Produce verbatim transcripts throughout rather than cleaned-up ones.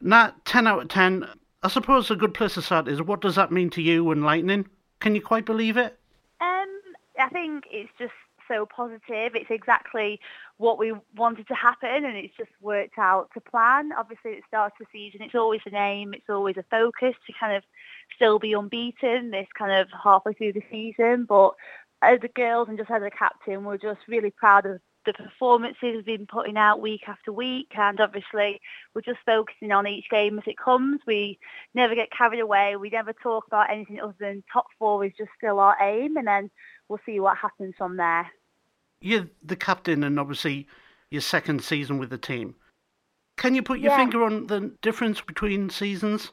Nat, ten out of ten. I suppose a good place to start is, what does that mean to you and Lightning? Can you quite believe it? Um, I think it's just so positive. It's exactly what we wanted to happen, and it's just worked out to plan. Obviously, at the start of the season, it's always an aim, it's always a focus to kind of still be unbeaten this kind of halfway through the season. But as the girls and just as a captain, we're just really proud of the performances we've been putting out week after week, and obviously we're just focusing on each game as it comes. We never get carried away. We never talk about anything other than top four is just still our aim, and then we'll see what happens from there. You're the captain and obviously your second season with the team. Can you put your Yeah. finger on the difference between seasons?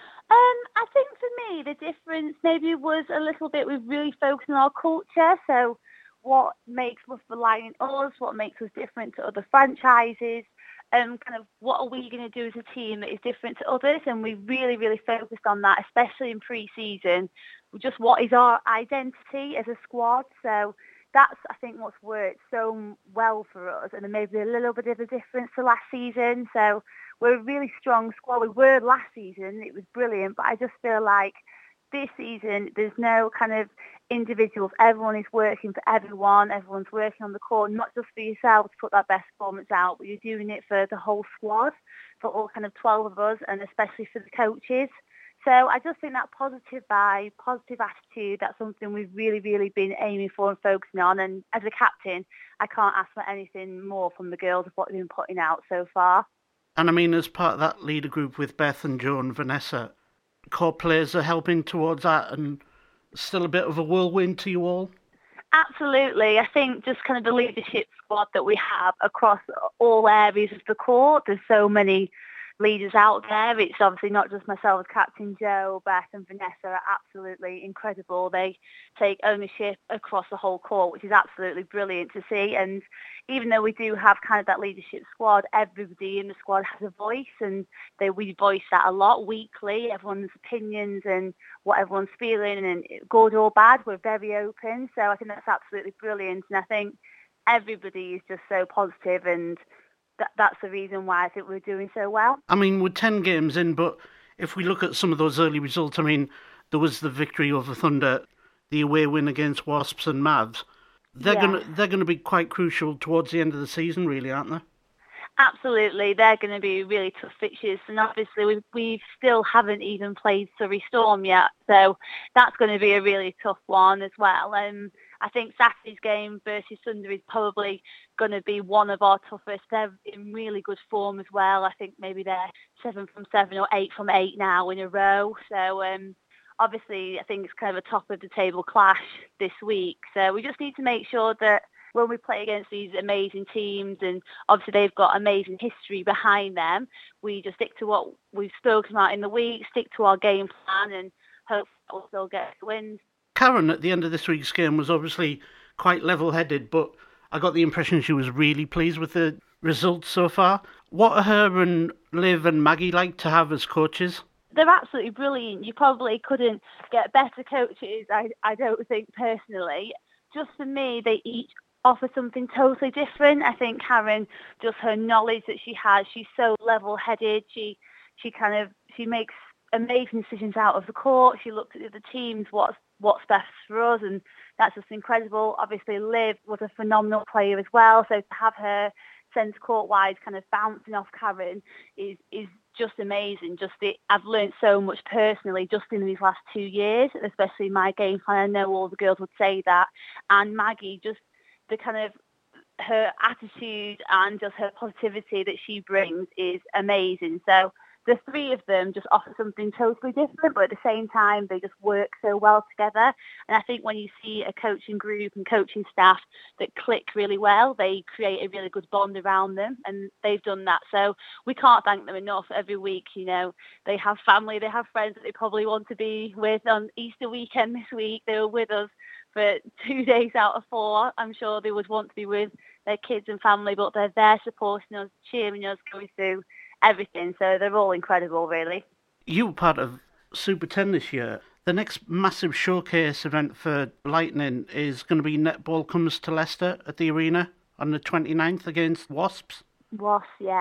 Um, I think for me, the difference maybe was a little bit, we've really focused on our culture. So what makes us rely on us, what makes us different to other franchises, and kind of what are we going to do as a team that is different to others. And we really, really focused on that, especially in pre-season. Just what is our identity as a squad. So that's, I think, what's worked so well for us, and then maybe a little bit of a difference to last season. So we're a really strong squad. We were last season. It was brilliant, but I just feel like this season there's no kind of individuals. Everyone is working for everyone. Everyone's working on the court, not just for yourself to put that best performance out, but you're doing it for the whole squad, for all kind of twelve of us, and especially for the coaches. So I just think that positive vibe, positive attitude, that's something we've really, really been aiming for and focusing on. And as a captain, I can't ask for anything more from the girls of what they've been putting out so far. And I mean, as part of that leader group with Beth and Jo and Vanessa, core players are helping towards that, and still a bit of a whirlwind to you all? Absolutely. I think just kind of the leadership squad that we have across all areas of the court, there's so many leaders out there. It's obviously not just myself as captain. Jo, Beth and Vanessa are absolutely incredible. They take ownership across the whole court, which is absolutely brilliant to see. And even though we do have kind of that leadership squad, everybody in the squad has a voice, and they we voice that a lot weekly, everyone's opinions and what everyone's feeling, and good or bad, we're very open. So I think that's absolutely brilliant, and I think everybody is just so positive, and That, that's the reason why I think we're doing so well. I mean, we're ten games in, but if we look at some of those early results, I mean, there was the victory over Thunder, the away win against Wasps and Mavs. They're Yeah. gonna they're gonna be quite crucial towards the end of the season, really, aren't they? Absolutely, they're going to be really tough fixtures, and obviously we we still haven't even played Surrey Storm yet, so that's going to be a really tough one as well. Um, I think Saturday's game versus Thunder is probably going to be one of our toughest. They're in really good form as well. I think maybe they're seven from seven or eight from eight now in a row. So um, obviously I think it's kind of a top of the table clash this week. So we just need to make sure that when we play against these amazing teams, and obviously they've got amazing history behind them, we just stick to what we've spoken about in the week, stick to our game plan, and hope we'll still get wins. Karen, at the end of this week's game, was obviously quite level-headed, but I got the impression she was really pleased with the results so far. What are her and Liv and Maggie like to have as coaches? They're absolutely brilliant. You probably couldn't get better coaches, I, I don't think, personally. Just for me, they each offer something totally different. I think Karen, just her knowledge that she has, she's so level-headed. She she kind of she makes amazing decisions out of the court. She looks at the other teams, what's what's best for us, and that's just incredible. Obviously, Liv was a phenomenal player as well, so to have her centre court-wise kind of bouncing off Karen is is just amazing. Just it, I've learned so much personally just in these last two years, especially my game plan. I know all the girls would say that. And Maggie, just the kind of her attitude and just her positivity that she brings is amazing. So the three of them just offer something totally different, but at the same time, they just work so well together. And I think when you see a coaching group and coaching staff that click really well, they create a really good bond around them, and they've done that. So we can't thank them enough. Every week, you know, they have family, they have friends that they probably want to be with. On Easter weekend this week, they were with us for two days out of four. I'm sure they would want to be with their kids and family, but they're there supporting us, cheering us, going through everything. So they're all incredible, really. You were part of Super ten this year. The next massive showcase event for Lightning is going to be Netball Comes to Leicester at the Arena on the twenty-ninth against Wasps. Wasps, yes.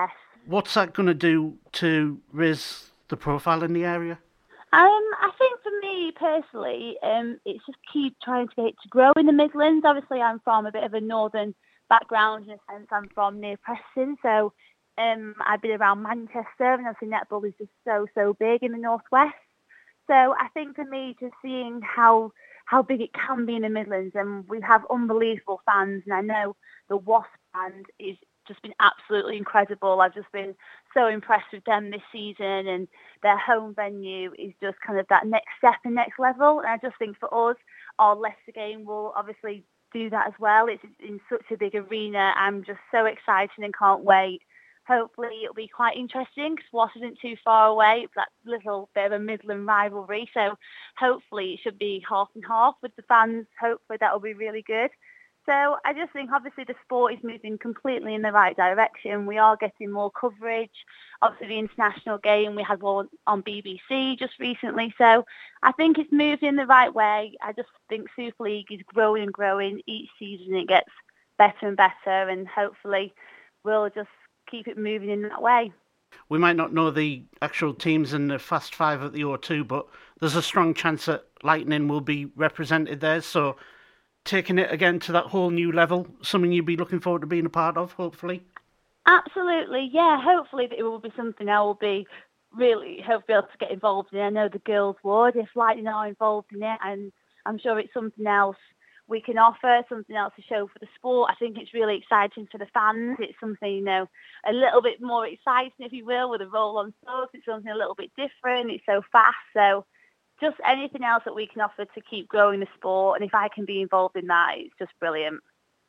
What's that going to do to raise the profile in the area? Um, I think for me personally, um, it's just keep trying to get it to grow in the Midlands. Obviously, I'm from a bit of a northern background in a sense. I'm from near Preston, so um, I've been around Manchester, and obviously netball is just so so big in the northwest. So I think for me, just seeing how how big it can be in the Midlands, and we have unbelievable fans, and I know the Wasp band is just been absolutely incredible. I've just been so impressed with them this season, and their home venue is just kind of that next step and next level. And I just think for us, our Leicester game will obviously do that as well. It's in such a big arena. I'm just so excited and can't wait. Hopefully it'll be quite interesting because Wasp isn't too far away. It's that little bit of a Midland rivalry. So hopefully it should be half and half with the fans. Hopefully that'll be really good. So I just think obviously the sport is moving completely in the right direction. We are getting more coverage. Obviously the international game, we had one on B B C just recently. So I think it's moving in the right way. I just think Super League is growing and growing. Each season it gets better and better, and hopefully we'll just keep it moving in that way. We might not know the actual teams in the Fast Five at the O two, but there's a strong chance that Lightning will be represented there. So taking it again to that whole new level, something you'd be looking forward to being a part of, hopefully? Absolutely, yeah. Hopefully it will be something I will be really hope be able to get involved in. I know the girls would if Lightning are involved in it, and I'm sure it's something else we can offer, something else to show for the sport. I think it's really exciting for the fans. It's something, you know, a little bit more exciting, if you will, with a roll on stuff. It's something a little bit different. It's so fast, so just anything else that we can offer to keep growing the sport, and if I can be involved in that, it's just brilliant.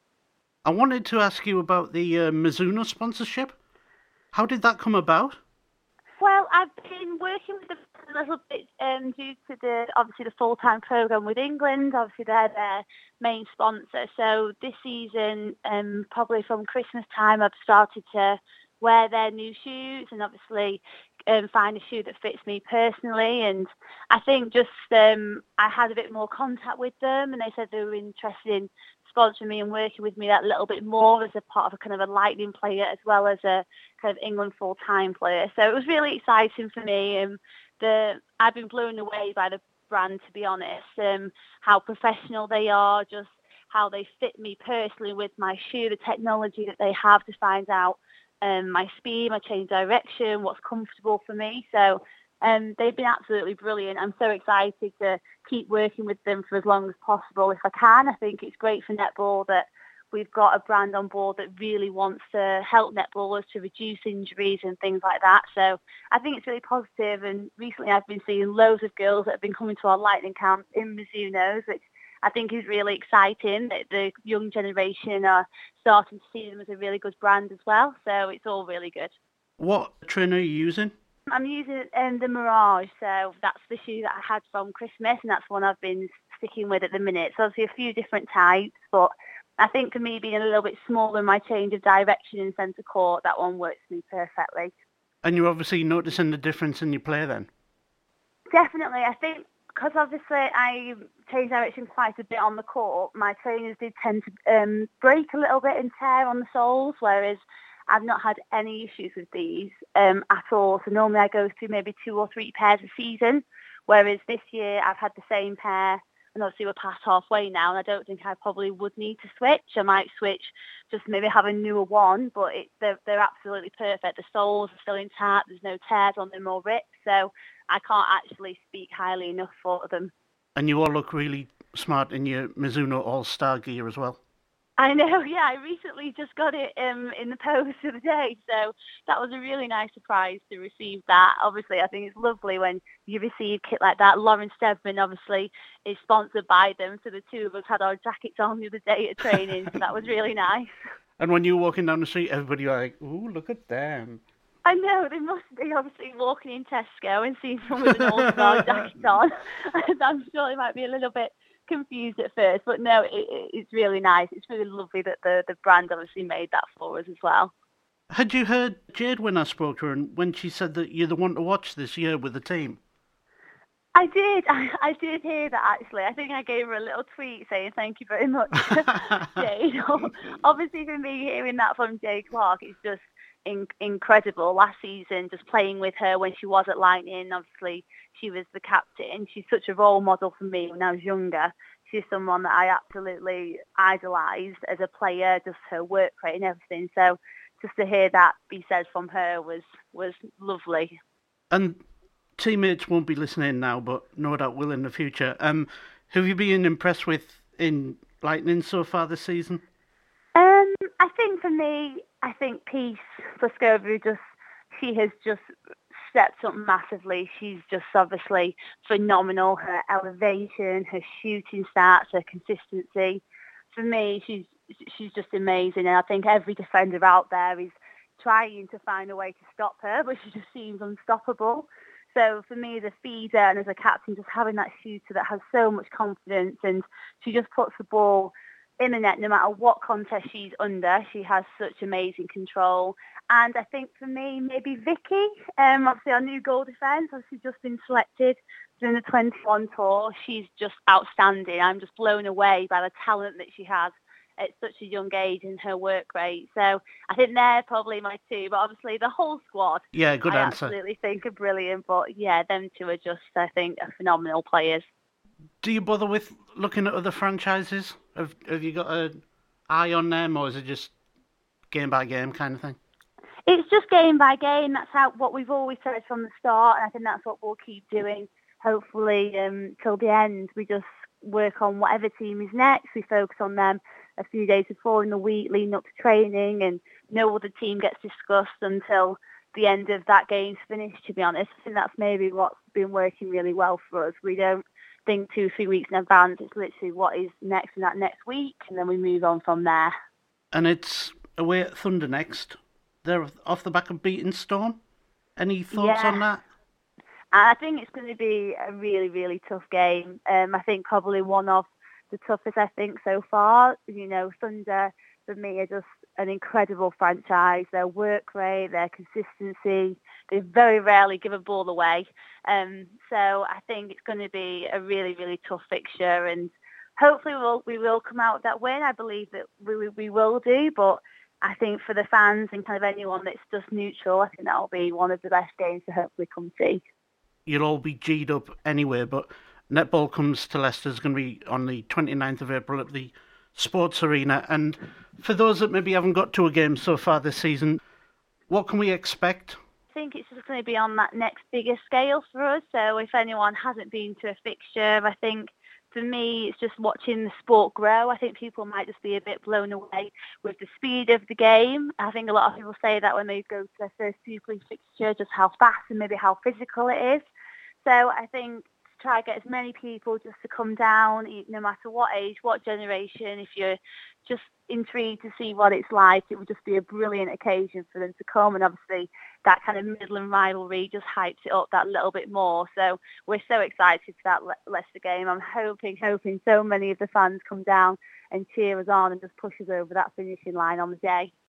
I wanted to ask you about the uh, Mizuno sponsorship. How did that come about? Well, I've been working with them a little bit um, due to the obviously the full-time programme with England. Obviously, they're their main sponsor. So this season, um, probably from Christmas time, I've started to wear their new shoes and obviously um, find a shoe that fits me personally. And I think just um, I had a bit more contact with them, and they said they were interested in sponsoring me and working with me that little bit more as a part of a kind of a Lightning player as well as a kind of England full-time player. So it was really exciting for me. And the I've been blown away by the brand, to be honest, um, how professional they are, just how they fit me personally with my shoe, the technology that they have to find out um, my speed, my change direction, what's comfortable for me. So um, they've been absolutely brilliant. I'm so excited to keep working with them for as long as possible if I can. I think it's great for netball that we've got a brand on board that really wants to help netballers to reduce injuries and things like that. So I think it's really positive. And recently I've been seeing loads of girls that have been coming to our Lightning camp in Mizuno's, which I think is really exciting that the young generation are starting to see them as a really good brand as well. So it's all really good. What trainer are you using? I'm using um, the Mirage, so that's the shoe that I had from Christmas, and that's one I've been sticking with at the minute. So obviously a few different types, but I think for me being a little bit smaller in my change of direction in centre court, that one works for me perfectly. And you're obviously noticing the difference in your play then? Definitely. I think because obviously I change direction quite a bit on the court, my trainers did tend to um, break a little bit and tear on the soles, whereas I've not had any issues with these um, at all. So normally I go through maybe two or three pairs a season, whereas this year I've had the same pair, and obviously we're past halfway now, and I don't think I probably would need to switch. I might switch, just maybe have a newer one, but it, they're, they're absolutely perfect. The soles are still intact, there's no tears on them or rips, so I can't actually speak highly enough for them. And you all look really smart in your Mizuno All-Star gear as well. I know, yeah, I recently just got it um, in the post the other day, so that was a really nice surprise to receive that. Obviously, I think it's lovely when you receive kit like that. Lauren Steadman, obviously, is sponsored by them, so the two of us had our jackets on the other day at training, so that was really nice. And when you were walking down the street, everybody was like, ooh, look at them. I know, they must be obviously walking in Tesco and seeing someone with an all-star jacket on. I'm sure they might be a little bit confused at first, but no, it, it's really nice. It's really lovely that the, the brand obviously made that for us as well. Had you heard Jade when I spoke to her, and when she said that you're the one to watch this year with the team? I did. I, I did hear that, actually. I think I gave her a little tweet saying thank you very much, Jade. Obviously, for me, hearing that from Jade Clark, it's just in, incredible last season, just playing with her when she was at Lightning. Obviously, she was the captain. She's such a role model for me when I was younger. She's someone that I absolutely idolised as a player, just her work rate and everything. So just to hear that be said from her was, was lovely. And teammates won't be listening now, but no doubt will in the future. Um, who have you been impressed with in Lightning so far this season? Um, I think for me, I think Peace Pliskova just she has just stepped up massively. She's just obviously phenomenal. Her elevation, her shooting stats, her consistency. For me, she's she's just amazing, and I think every defender out there is trying to find a way to stop her, but she just seems unstoppable. So for me, as a feeder and as a captain, just having that shooter that has so much confidence, and she just puts the ball in the net no matter what contest she's under. She has such amazing control. And I think for me, maybe Vicky, um, obviously our new goal defence, obviously just been selected during the twenty-one tour. She's just outstanding. I'm just blown away by the talent that she has at such a young age and her work rate. So I think they're probably my two, but obviously the whole squad, yeah, good I answer. absolutely think are brilliant. But yeah, them two are just, I think, are phenomenal players. Do you bother with looking at other franchises? Have Have you got an eye on them, or is it just game by game kind of thing? It's just game by game. That's how what we've always said from the start, and I think that's what we'll keep doing. Hopefully, um, till the end, we just work on whatever team is next. We focus on them a few days before in the week, leading up to training, and no other team gets discussed until the end of that game's finished. To be honest, I think that's maybe what's been working really well for us. We don't think two, three weeks in advance. It's literally what is next in that next week, and then we move on from there. And it's away at Thunder next. They're off the back of beating Storm. Any thoughts yeah. on that? I think it's going to be a really, really tough game. Um, I think probably one of the toughest, I think, so far. You know, Thunder, for me, are just an incredible franchise. Their work rate, their consistency, they very rarely give a ball away. Um, so I think it's going to be a really, really tough fixture, and hopefully we'll, we will come out with that win. I believe that we, we will do, but I think for the fans and kind of anyone that's just neutral, I think that'll be one of the best games to hopefully come see. You'll all be G'd up anyway, but netball comes to Leicester is going to be on the twenty-ninth of April at the Sports Arena. And for those that maybe haven't got to a game so far this season, what can we expect? I think it's just going to be on that next bigger scale for us. So if anyone hasn't been to a fixture, I think for me, it's just watching the sport grow. I think people might just be a bit blown away with the speed of the game. I think a lot of people say that when they go to their first Super League fixture, just how fast and maybe how physical it is. So I think to try to get as many people just to come down, no matter what age, what generation, if you're just intrigued to see what it's like, it would just be a brilliant occasion for them to come. And obviously that kind of Midland rivalry just hypes it up that little bit more. So we're so excited for that Le- Leicester game. I'm hoping, hoping so many of the fans come down and cheer us on and just push us over that finishing line on the day.